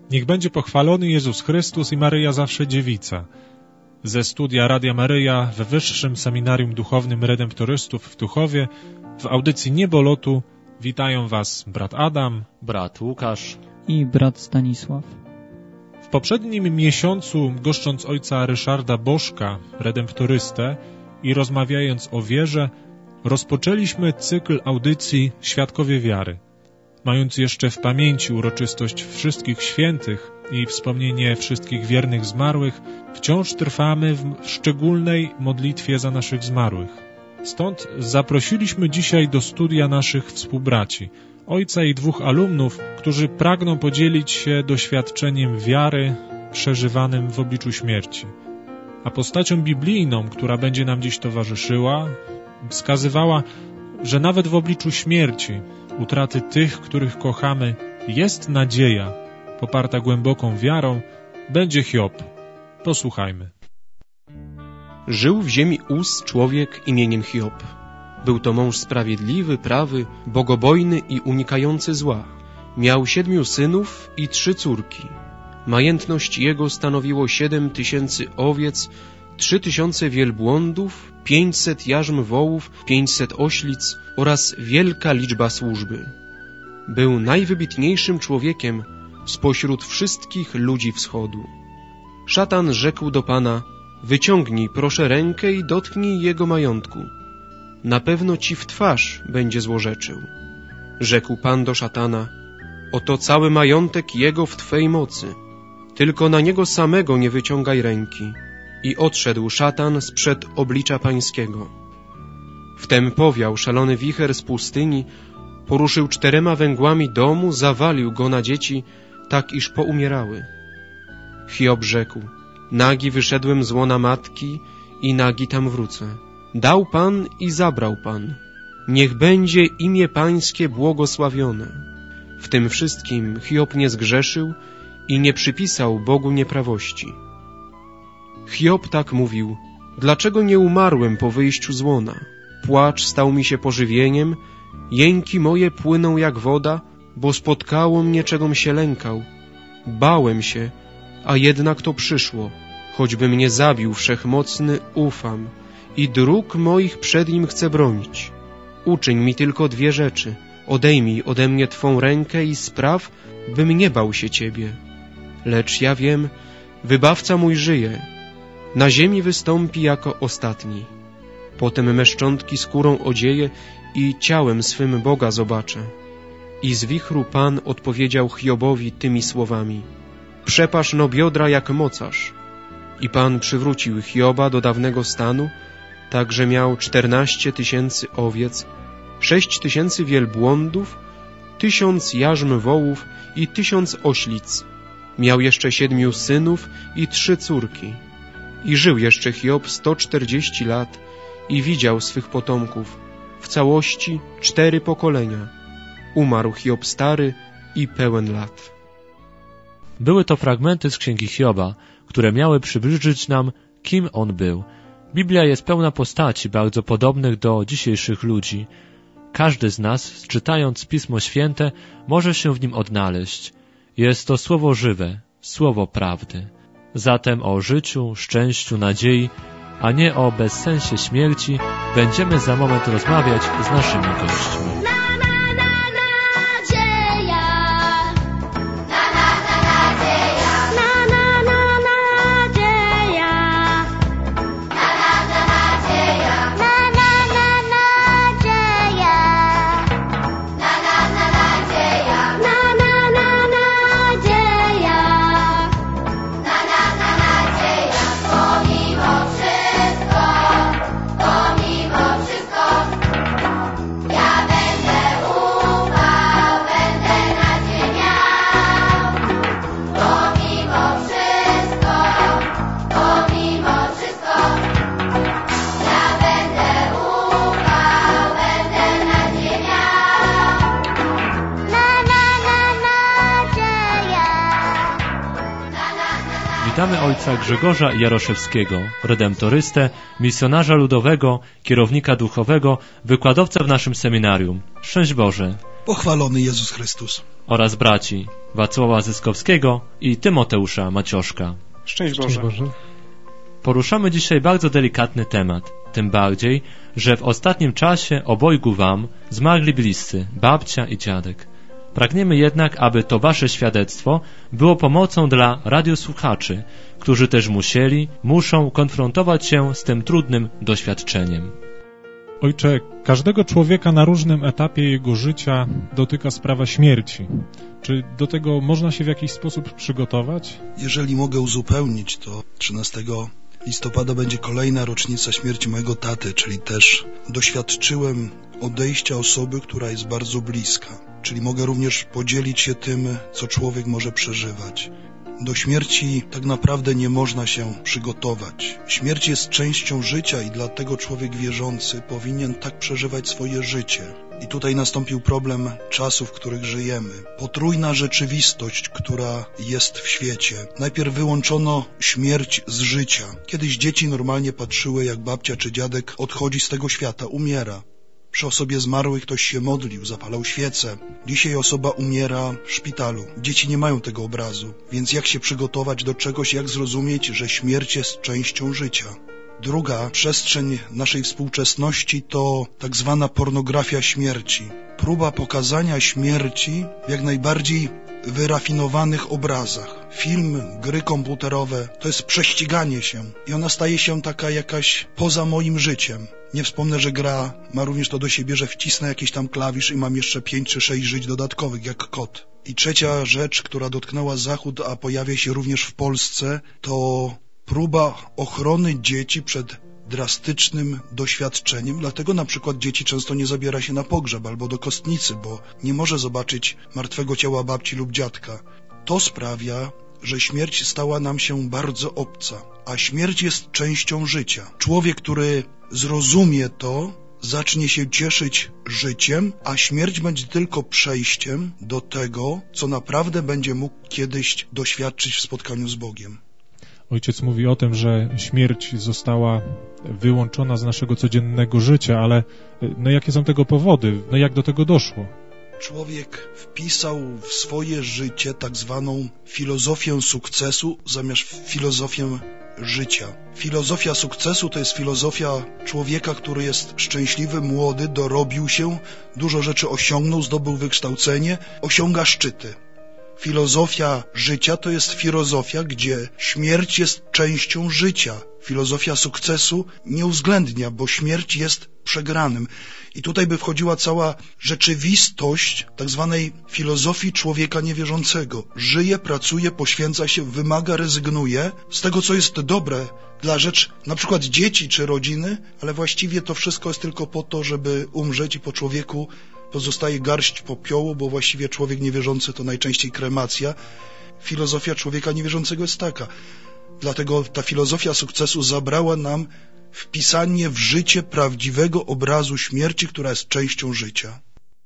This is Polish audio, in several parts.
Niech będzie pochwalony Jezus Chrystus i Maryja zawsze dziewica. Ze studia Radia Maryja w Wyższym Seminarium Duchownym Redemptorystów w Tuchowie w audycji Niebolotu witają Was brat Adam, brat Łukasz i brat Stanisław. W poprzednim miesiącu, goszcząc ojca Ryszarda Bożka, redemptorystę, i rozmawiając o wierze, rozpoczęliśmy cykl audycji Świadkowie Wiary. Mając jeszcze w pamięci uroczystość wszystkich świętych i wspomnienie wszystkich wiernych zmarłych, wciąż trwamy w szczególnej modlitwie za naszych zmarłych. Stąd zaprosiliśmy dzisiaj do studia naszych współbraci, ojca i 2 alumnów, którzy pragną podzielić się doświadczeniem wiary przeżywanym w obliczu śmierci. A postacią biblijną, która będzie nam dziś towarzyszyła, wskazywała, że nawet w obliczu śmierci, utraty tych, których kochamy, jest nadzieja, poparta głęboką wiarą, będzie Hiob. Posłuchajmy. Żył w ziemi Uz człowiek imieniem Hiob. Był to mąż sprawiedliwy, prawy, bogobojny i unikający zła. Miał 7 synów i 3 córki. Majętność jego stanowiło 7000 owiec, 3000 wielbłądów, 500 jarzm wołów, 500 oślic oraz wielka liczba służby. Był najwybitniejszym człowiekiem spośród wszystkich ludzi wschodu. Szatan rzekł do Pana: wyciągnij proszę rękę i dotknij jego majątku. Na pewno ci w twarz będzie złorzeczył. Rzekł Pan do szatana: oto cały majątek jego w Twej mocy. Tylko na niego samego nie wyciągaj ręki. I odszedł szatan sprzed oblicza Pańskiego. Wtem powiał szalony wicher z pustyni, poruszył 4 węgłami domu, zawalił go na dzieci, tak iż poumierały. Hiob rzekł: nagi wyszedłem z łona matki i nagi tam wrócę. Dał Pan i zabrał Pan. Niech będzie imię Pańskie błogosławione. W tym wszystkim Hiob nie zgrzeszył i nie przypisał Bogu nieprawości. Hiob tak mówił: dlaczego nie umarłem po wyjściu z łona? Płacz stał mi się pożywieniem, jęki moje płyną jak woda, bo spotkało mnie, czegom się lękał. Bałem się, a jednak to przyszło. Choćby mnie zabił Wszechmocny, ufam i dróg moich przed Nim chcę bronić. Uczyń mi tylko 2 rzeczy. Odejmij ode mnie Twą rękę i spraw, bym nie bał się Ciebie. Lecz ja wiem, Wybawca mój żyje. Na ziemi wystąpi jako ostatni. Potem me szczątki skórą odzieje i ciałem swym Boga zobaczę. I z wichru Pan odpowiedział Hiobowi tymi słowami: przepasz no biodra jak mocarz. I Pan przywrócił Hioba do dawnego stanu, tak że miał 14 000 owiec, 6 000 wielbłądów, 1000 jarzm wołów i 1000 oślic. Miał jeszcze 7 synów i 3 córki. I żył jeszcze Hiob 140 lat i widział swych potomków, w całości 4 pokolenia. Umarł Hiob stary i pełen lat. Były to fragmenty z Księgi Hioba, które miały przybliżyć nam, kim on był. Biblia jest pełna postaci bardzo podobnych do dzisiejszych ludzi. Każdy z nas, czytając Pismo Święte, może się w nim odnaleźć. Jest to słowo żywe, słowo prawdy. Zatem o życiu, szczęściu, nadziei, a nie o bezsensie śmierci będziemy za moment rozmawiać z naszymi gośćmi. Witamy ojca Grzegorza Jaroszewskiego, redemptorystę, misjonarza ludowego, kierownika duchowego, wykładowcę w naszym seminarium. Szczęść Boże. Pochwalony Jezus Chrystus. Oraz braci Wacława Zyskowskiego i Tymoteusza Macioszka. Szczęść Boże. Poruszamy dzisiaj bardzo delikatny temat, tym bardziej, że w ostatnim czasie obojgu wam zmarli bliscy, babcia i dziadek. Pragniemy jednak, aby to wasze świadectwo było pomocą dla radiosłuchaczy, którzy też muszą konfrontować się z tym trudnym doświadczeniem. Ojcze, każdego człowieka na różnym etapie jego życia dotyka sprawa śmierci. Czy do tego można się w jakiś sposób przygotować? Jeżeli mogę uzupełnić, to 13 listopada będzie kolejna rocznica śmierci mojego taty, czyli też doświadczyłem odejścia osoby, która jest bardzo bliska. Czyli mogę również podzielić się tym, co człowiek może przeżywać. Do śmierci tak naprawdę nie można się przygotować. Śmierć jest częścią życia i dlatego człowiek wierzący powinien tak przeżywać swoje życie. I tutaj nastąpił problem czasów, w których żyjemy. Potrójna rzeczywistość, która jest w świecie. Najpierw wyłączono śmierć z życia. Kiedyś dzieci normalnie patrzyły, jak babcia czy dziadek odchodzi z tego świata, umiera. Przy osobie zmarłej ktoś się modlił, zapalał świecę. Dzisiaj osoba umiera w szpitalu. Dzieci nie mają tego obrazu. Więc jak się przygotować do czegoś, jak zrozumieć, że śmierć jest częścią życia? Druga przestrzeń naszej współczesności to tak zwana pornografia śmierci. Próba pokazania śmierci w jak najbardziej wyrafinowanych obrazach. Film, gry komputerowe to jest prześciganie się i ona staje się taka jakaś poza moim życiem. Nie wspomnę, że gra ma również to do siebie, że wcisnę jakiś tam klawisz i mam jeszcze 5 czy 6 żyć dodatkowych, jak kot. I trzecia rzecz, która dotknęła Zachód, a pojawia się również w Polsce, to próba ochrony dzieci przed drastycznym doświadczeniem. Dlatego na przykład dzieci często nie zabiera się na pogrzeb albo do kostnicy, bo nie może zobaczyć martwego ciała babci lub dziadka. To sprawia, że śmierć stała nam się bardzo obca, a śmierć jest częścią życia. Człowiek, który zrozumie to, zacznie się cieszyć życiem, a śmierć będzie tylko przejściem do tego, co naprawdę będzie mógł kiedyś doświadczyć w spotkaniu z Bogiem. Ojciec mówi o tym, że śmierć została wyłączona z naszego codziennego życia, ale jakie są tego powody? Jak do tego doszło? Człowiek wpisał w swoje życie tak zwaną filozofię sukcesu zamiast filozofię życia. Filozofia sukcesu to jest filozofia człowieka, który jest szczęśliwy, młody, dorobił się, dużo rzeczy osiągnął, zdobył wykształcenie, osiąga szczyty. Filozofia życia to jest filozofia, gdzie śmierć jest częścią życia. Filozofia sukcesu nie uwzględnia, bo śmierć jest przegranym. I tutaj by wchodziła cała rzeczywistość tak zwanej filozofii człowieka niewierzącego. Żyje, pracuje, poświęca się, wymaga, rezygnuje z tego, co jest dobre dla rzecz na przykład dzieci czy rodziny, ale właściwie to wszystko jest tylko po to, żeby umrzeć i po człowieku pozostaje garść popiołu, bo właściwie człowiek niewierzący to najczęściej kremacja. Filozofia człowieka niewierzącego jest taka. Dlatego ta filozofia sukcesu zabrała nam wpisanie w życie prawdziwego obrazu śmierci, która jest częścią życia.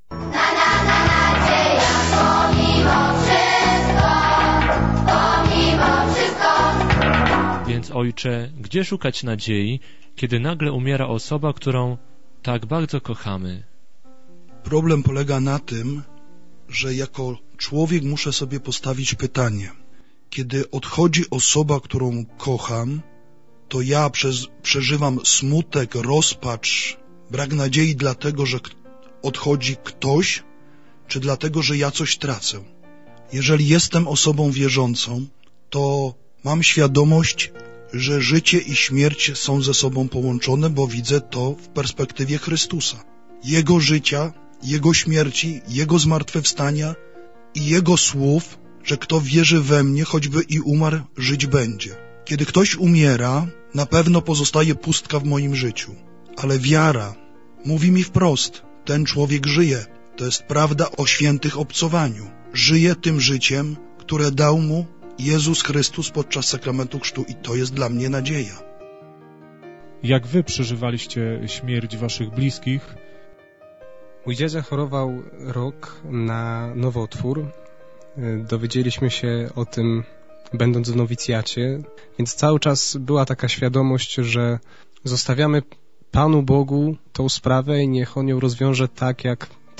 Więc ojcze, gdzie szukać nadziei, kiedy nagle umiera osoba, którą tak bardzo kochamy? Problem polega na tym, że jako człowiek muszę sobie postawić pytanie. Kiedy odchodzi osoba, którą kocham, to ja przeżywam smutek, rozpacz, brak nadziei dlatego, że odchodzi ktoś, czy dlatego, że ja coś tracę. Jeżeli jestem osobą wierzącą, to mam świadomość, że życie i śmierć są ze sobą połączone, bo widzę to w perspektywie Chrystusa. Jego życia, Jego śmierci, Jego zmartwychwstania i Jego słów, że kto wierzy we mnie, choćby i umarł, żyć będzie. Kiedy ktoś umiera, na pewno pozostaje pustka w moim życiu. Ale wiara mówi mi wprost, ten człowiek żyje. To jest prawda o świętych obcowaniu. Żyje tym życiem, które dał mu Jezus Chrystus podczas sakramentu chrztu i to jest dla mnie nadzieja. Jak wy przeżywaliście śmierć waszych bliskich? Mój dziadzia chorował rok na nowotwór. Dowiedzieliśmy się o tym, będąc w nowicjacie, więc cały czas była taka świadomość, że zostawiamy Panu Bogu tą sprawę i niech On ją rozwiąże tak, jak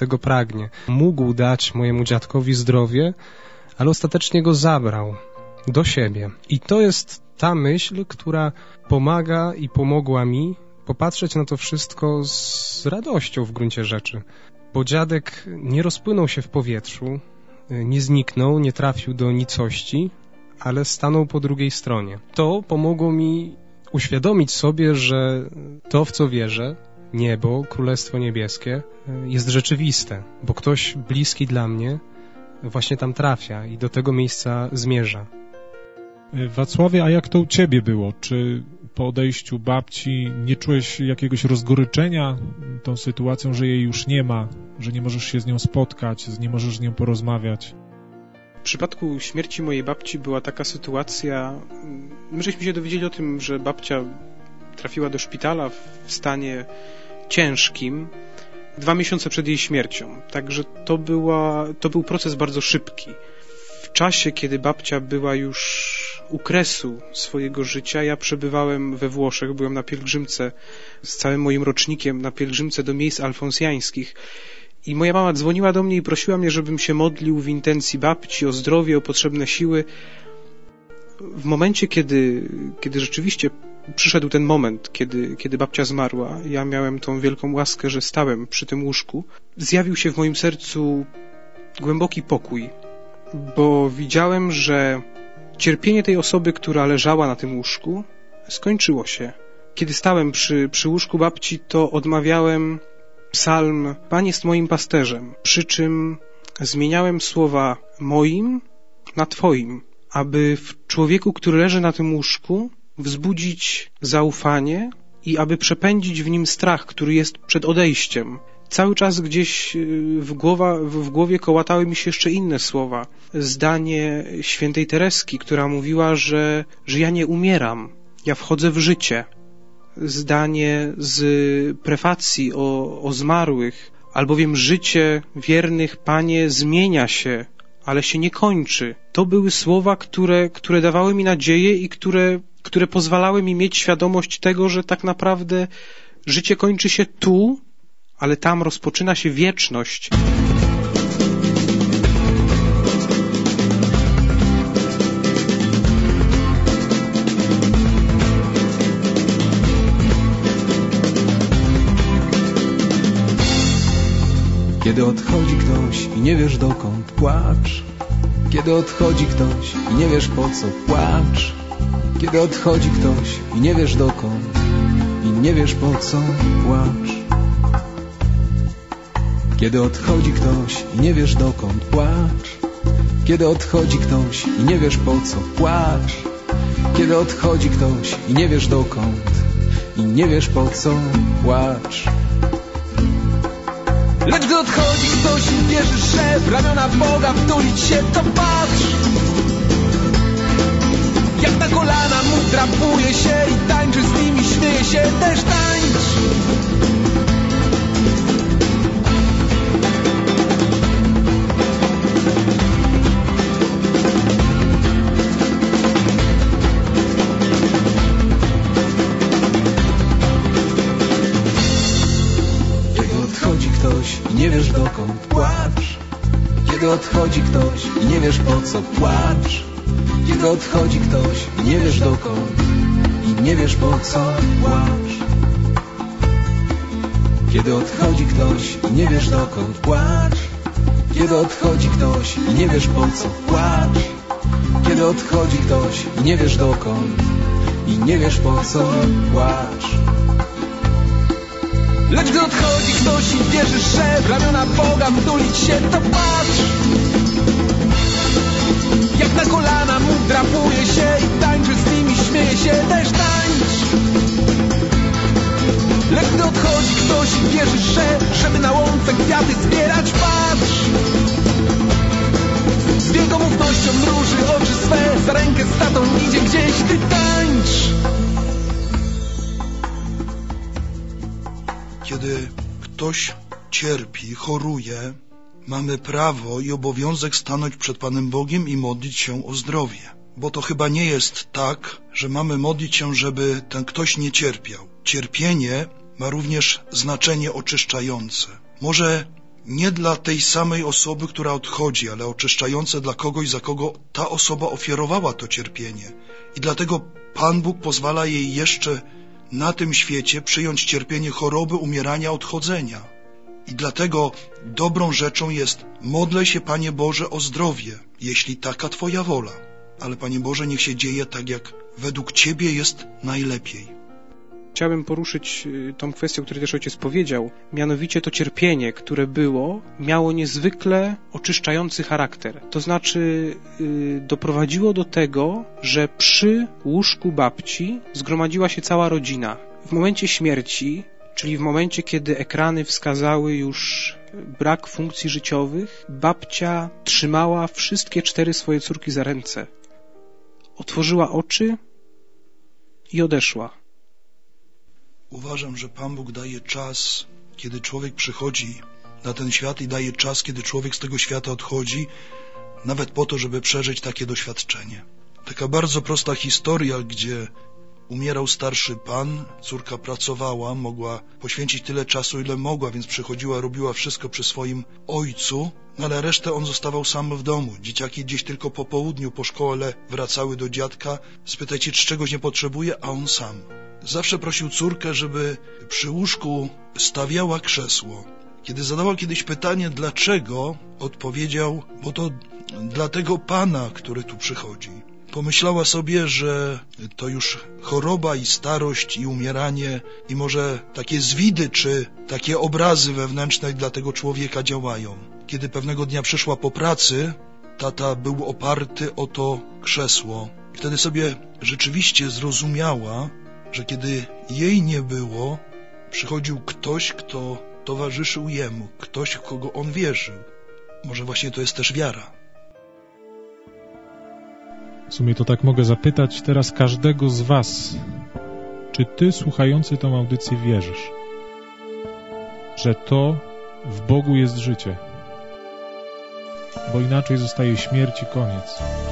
tego pragnie. Mógł dać mojemu dziadkowi zdrowie, ale ostatecznie go zabrał do siebie. I to jest ta myśl, która pomaga i pomogła mi popatrzeć na to wszystko z radością w gruncie rzeczy. Bo dziadek nie rozpłynął się w powietrzu, nie zniknął, nie trafił do nicości, ale stanął po drugiej stronie. To pomogło mi uświadomić sobie, że to, w co wierzę, niebo, Królestwo Niebieskie, jest rzeczywiste, bo ktoś bliski dla mnie właśnie tam trafia i do tego miejsca zmierza. Wacławie, a jak to u ciebie było? Czy po odejściu babci nie czułeś jakiegoś rozgoryczenia tą sytuacją, że jej już nie ma, że nie możesz się z nią spotkać, nie możesz z nią porozmawiać? W przypadku śmierci mojej babci była taka sytuacja, my żeśmy się dowiedzieli o tym, że babcia trafiła do szpitala w stanie ciężkim 2 miesiące przed jej śmiercią. Także to był proces bardzo szybki. W czasie, kiedy babcia była już u kresu swojego życia, ja przebywałem we Włoszech, byłem na pielgrzymce z całym moim rocznikiem, na pielgrzymce do miejsc alfonsjańskich. I moja mama dzwoniła do mnie i prosiła mnie, żebym się modlił w intencji babci o zdrowie, o potrzebne siły. W momencie, kiedy rzeczywiście przyszedł ten moment, kiedy babcia zmarła, ja miałem tą wielką łaskę, że stałem przy tym łóżku, zjawił się w moim sercu głęboki pokój, bo widziałem, że cierpienie tej osoby, która leżała na tym łóżku, skończyło się. Kiedy stałem przy łóżku babci, to odmawiałem psalm Pan jest moim pasterzem, przy czym zmieniałem słowa moim na Twoim, aby w człowieku, który leży na tym łóżku, wzbudzić zaufanie i aby przepędzić w nim strach, który jest przed odejściem. Cały czas gdzieś w głowie kołatały mi się jeszcze inne słowa. Zdanie świętej Tereski, która mówiła, że ja nie umieram, ja wchodzę w życie. Zdanie z prefacji o zmarłych, albowiem życie wiernych, Panie, zmienia się, ale się nie kończy. To były słowa, które dawały mi nadzieję i które pozwalały mi mieć świadomość tego, że tak naprawdę życie kończy się tu, ale tam rozpoczyna się wieczność. Kiedy odchodzi ktoś i nie wiesz dokąd, płacz. Kiedy odchodzi ktoś i nie wiesz po co, płacz. Kiedy odchodzi ktoś i nie wiesz dokąd i nie wiesz po co, płacz. Kiedy odchodzi ktoś i nie wiesz dokąd, płacz. Kiedy odchodzi ktoś i nie wiesz po co, płacz. Kiedy odchodzi ktoś i nie wiesz dokąd i nie wiesz po co, płacz. Lecz gdy odchodzi ktoś i wierzysz, że w ramiona Boga wtulić się, to patrz. Jak na kolana mu drapuje się i tańczy z nimi, śmieje się, też tańcz. I nie wiesz dokąd, płacz. Kiedy odchodzi ktoś i nie wiesz po co, płacz. Kiedy odchodzi ktoś i nie wiesz dokąd i nie wiesz po co, płacz. Kiedy odchodzi ktoś i nie wiesz dokąd, płacz. Kiedy odchodzi ktoś i nie wiesz po co, płacz. Kiedy odchodzi ktoś i nie wiesz dokąd i nie wiesz po co, płacz. Lecz gdy odchodzi ktoś i wierzysz, że w ramiona Boga wtulić się, to patrz. Jak na kolana mu drapuje się i tańczy z nimi, śmieje się, też tańcz. Lecz gdy odchodzi ktoś i wierzysz, żeby na łące kwiaty zbierać, patrz. Z wielkomównością mruży oczy swe, za rękę z tatą idzie gdzieś, ty tańcz. Kiedy ktoś cierpi, choruje, mamy prawo i obowiązek stanąć przed Panem Bogiem i modlić się o zdrowie. Bo to chyba nie jest tak, że mamy modlić się, żeby ten ktoś nie cierpiał. Cierpienie ma również znaczenie oczyszczające. Może nie dla tej samej osoby, która odchodzi, ale oczyszczające dla kogoś, za kogo ta osoba ofiarowała to cierpienie. I dlatego Pan Bóg pozwala jej jeszcze na tym świecie przyjąć cierpienie choroby, umierania, odchodzenia. I dlatego dobrą rzeczą jest: modlę się, Panie Boże, o zdrowie, jeśli taka Twoja wola. Ale, Panie Boże, niech się dzieje tak, jak według Ciebie jest najlepiej. Chciałbym poruszyć tą kwestię, o której też ojciec powiedział. Mianowicie to cierpienie, które było, miało niezwykle oczyszczający charakter. To znaczy doprowadziło do tego, że przy łóżku babci zgromadziła się cała rodzina. W momencie śmierci, czyli w momencie, kiedy ekrany wskazały już brak funkcji życiowych, babcia trzymała wszystkie 4 swoje córki za ręce. Otworzyła oczy i odeszła. Uważam, że Pan Bóg daje czas, kiedy człowiek przychodzi na ten świat, i daje czas, kiedy człowiek z tego świata odchodzi, nawet po to, żeby przeżyć takie doświadczenie. Taka bardzo prosta historia, gdzie umierał starszy pan, córka pracowała, mogła poświęcić tyle czasu, ile mogła, więc przychodziła, robiła wszystko przy swoim ojcu, ale resztę on zostawał sam w domu. Dzieciaki gdzieś tylko po południu, po szkole wracały do dziadka, spytać się, czy czegoś nie potrzebuje, a on sam. Zawsze prosił córkę, żeby przy łóżku stawiała krzesło. Kiedy zadała kiedyś pytanie, dlaczego, odpowiedział: bo to dla tego Pana, który tu przychodzi. Pomyślała sobie, że to już choroba i starość i umieranie i może takie zwidy czy takie obrazy wewnętrzne dla tego człowieka działają. Kiedy pewnego dnia przyszła po pracy, tata był oparty o to krzesło. I wtedy sobie rzeczywiście zrozumiała, że kiedy jej nie było, przychodził ktoś, kto towarzyszył jemu, ktoś, w kogo on wierzył. Może właśnie to jest też wiara. W sumie to tak mogę zapytać teraz każdego z was, czy ty, słuchający tą audycję, wierzysz, że to w Bogu jest życie, bo inaczej zostaje śmierć i koniec.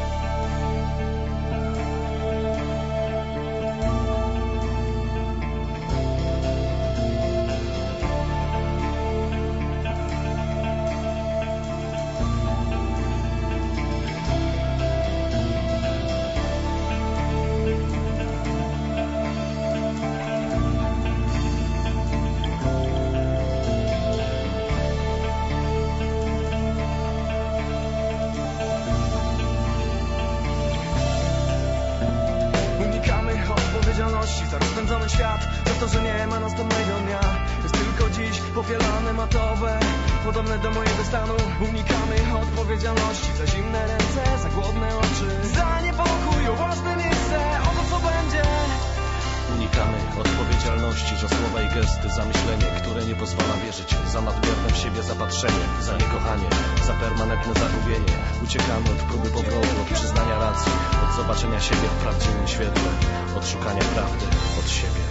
Za rozpędzony świat, za to, że nie ma następnego dnia. Jest tylko dziś powielane matowe, podobne do mojego stanu. Unikamy odpowiedzialności za zimne ręce, za głodne oczy, za niepokój o własne miejsce, o to co będzie. Unikamy odpowiedzialności za słowa i gesty, za myślenie, które nie pozwala wierzyć, za nadmierne w siebie zapatrzenie, za niekochanie, za permanentne zagubienie. Uciekamy od próby powrotu, od przyznania racji, od zobaczenia siebie w prawdziwym świetle, od szukania prawdy od siebie.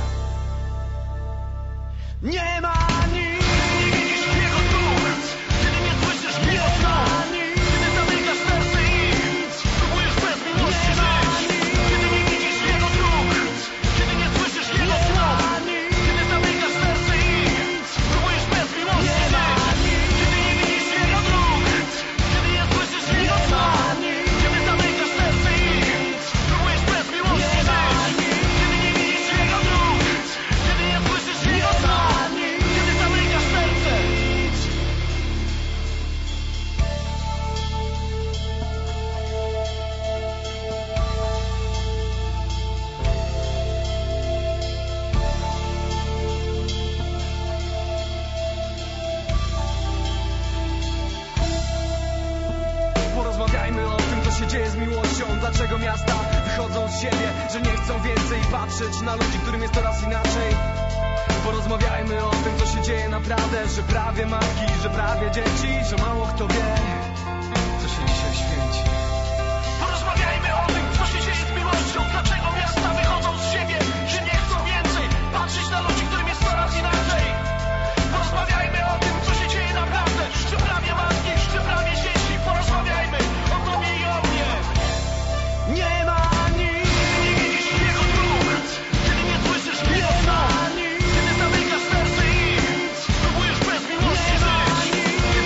Nie ma nic, nie widzisz jego dróg, kiedy nie słyszysz jego słów, kiedy zamykasz serce i próbujesz bez miłości żyć. Kiedy nie widzisz jego dróg, kiedy nie słyszysz jego słów, kiedy zamykasz serce i próbujesz bez miłości żyć. Kiedy nie widzisz jego dróg, kiedy nie słyszysz jego słów, kiedy zamykasz serce i próbujesz bez miłości żyć. Kiedy nie widzisz jego dróg, kiedy nie słyszysz jego słów, kiedy zamykasz serce. Porozmawiajmy o tym, co się dzieje z miłością. Dlaczego miasta wychodzą z siebie, że nie chcą więcej patrzeć na ludzi, którym jest coraz inaczej. Porozmawiajmy o tym, co się dzieje naprawdę, że prawie matki, że prawie dzieci, że mało kto wie, co się dzisiaj święci. Porozmawiajmy o tym, co się dzieje z miłością. Dlaczego miasta wychodzą z siebie, że nie chcą więcej patrzeć na ludzi, którym jest coraz inaczej. Porozmawiajmy o tym, co się dzieje naprawdę, że prawie matki, że prawie dzieci. Porozmawiajmy o tobie i o mnie. Nie ma nic, nie widzisz jego dróg, kiedy nie słyszysz jego słów, kiedy zamykasz serce i próbujesz bez miłości żyć.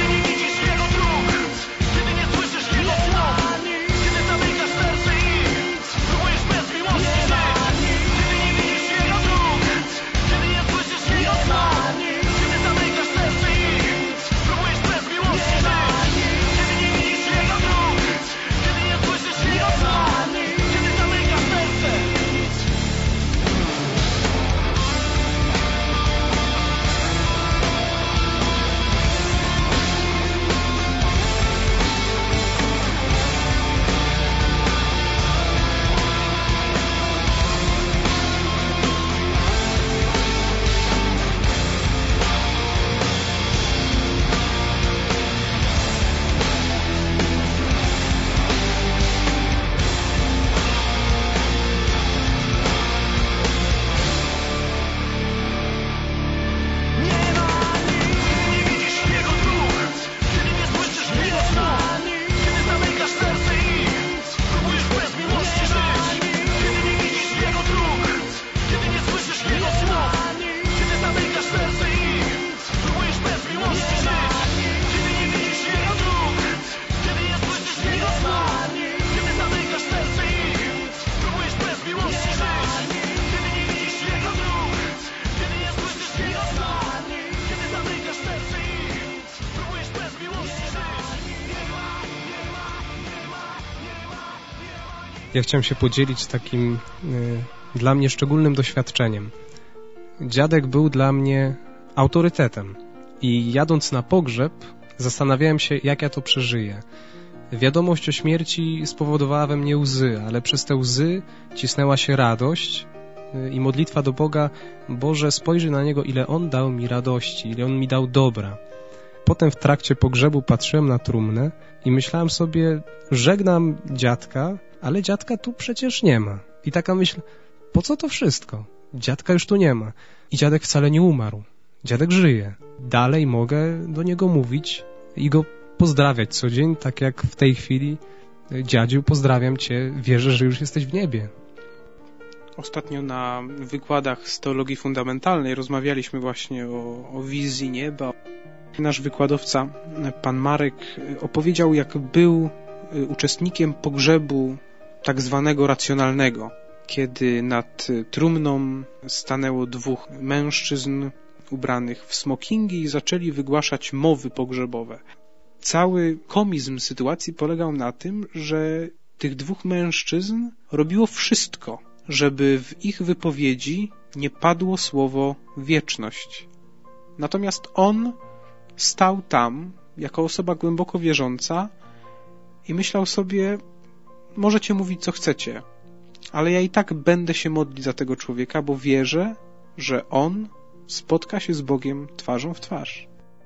Ja chciałem się podzielić takim dla mnie szczególnym doświadczeniem. Dziadek był dla mnie autorytetem i jadąc na pogrzeb zastanawiałem się, jak ja to przeżyję. Wiadomość o śmierci spowodowała we mnie łzy, ale przez te łzy cisnęła się radość i modlitwa do Boga: Boże, spojrzyj na Niego, ile On dał mi radości, ile On mi dał dobra. Potem w trakcie pogrzebu patrzyłem na trumnę i myślałem sobie, żegnam dziadka, ale dziadka tu przecież nie ma. I taka myśl, po co to wszystko? Dziadka już tu nie ma. I dziadek wcale nie umarł. Dziadek żyje. Dalej mogę do niego mówić i go pozdrawiać co dzień, tak jak w tej chwili. Dziadziu, pozdrawiam cię, wierzę, że już jesteś w niebie. Ostatnio na wykładach z teologii fundamentalnej rozmawialiśmy właśnie o wizji nieba. Nasz wykładowca, pan Marek, opowiedział, jak był uczestnikiem pogrzebu tak zwanego racjonalnego, kiedy nad trumną stanęło dwóch mężczyzn ubranych w smokingi i zaczęli wygłaszać mowy pogrzebowe. Cały komizm sytuacji polegał na tym, że tych dwóch mężczyzn robiło wszystko, żeby w ich wypowiedzi nie padło słowo wieczność. Natomiast on stał tam, jako osoba głęboko wierząca i myślał sobie, możecie mówić co chcecie, ale ja i tak będę się modlić za tego człowieka, bo wierzę, że on spotka się z Bogiem twarzą w twarz.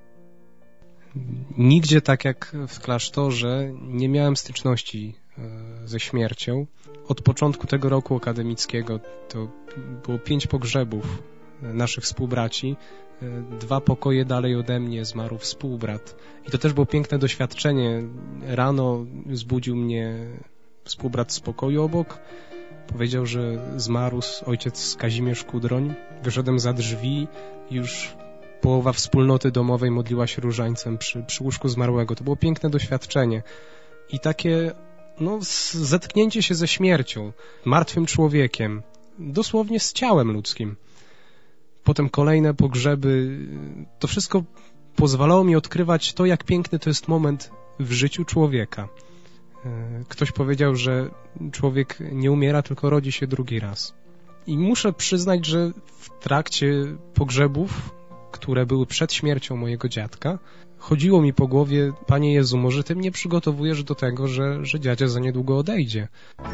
Nigdzie tak jak w klasztorze nie miałem styczności ze śmiercią. Od początku tego roku akademickiego to było 5 pogrzebów naszych współbraci. 2 pokoje dalej ode mnie zmarł współbrat. I to też było piękne doświadczenie. Rano zbudził mnie współbrat z pokoju obok. Powiedział, że zmarł ojciec Kazimierz Kudroń. Wyszedłem za drzwi, już połowa wspólnoty domowej modliła się różańcem przy łóżku zmarłego. To było piękne doświadczenie. I takie zetknięcie się ze śmiercią, martwym człowiekiem, dosłownie z ciałem ludzkim. Potem kolejne pogrzeby. To wszystko pozwalało mi odkrywać to, jak piękny to jest moment w życiu człowieka. Ktoś powiedział, że człowiek nie umiera, tylko rodzi się drugi raz. I muszę przyznać, że w trakcie pogrzebów, które były przed śmiercią mojego dziadka, chodziło mi po głowie: Panie Jezu, może Ty mnie przygotowujesz do tego, że dziadzia za niedługo odejdzie.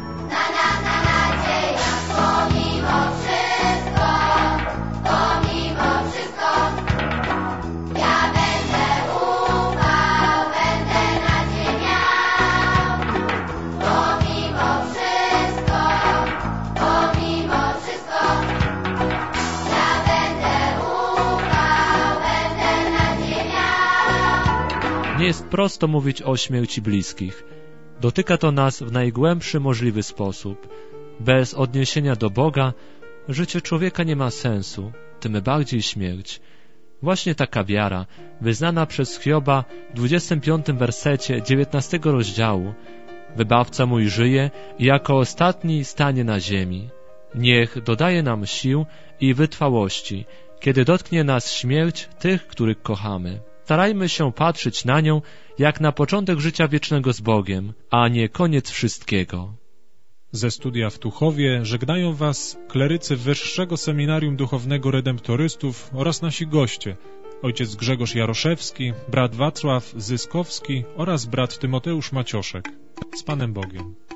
Nie jest prosto mówić o śmierci bliskich. Dotyka to nas w najgłębszy możliwy sposób. Bez odniesienia do Boga życie człowieka nie ma sensu, tym bardziej śmierć. Właśnie taka wiara, wyznana przez Hioba w 25 wersecie 19 rozdziału: Wybawca mój żyje i jako ostatni stanie na ziemi. Niech dodaje nam sił i wytrwałości, kiedy dotknie nas śmierć tych, których kochamy. Starajmy się patrzeć na nią jak na początek życia wiecznego z Bogiem, a nie koniec wszystkiego. Ze studia w Tuchowie żegnają Was klerycy Wyższego Seminarium Duchownego Redemptorystów oraz nasi goście, ojciec Grzegorz Jaroszewski, brat Wacław Zyskowski oraz brat Tymoteusz Macioszek. Z Panem Bogiem.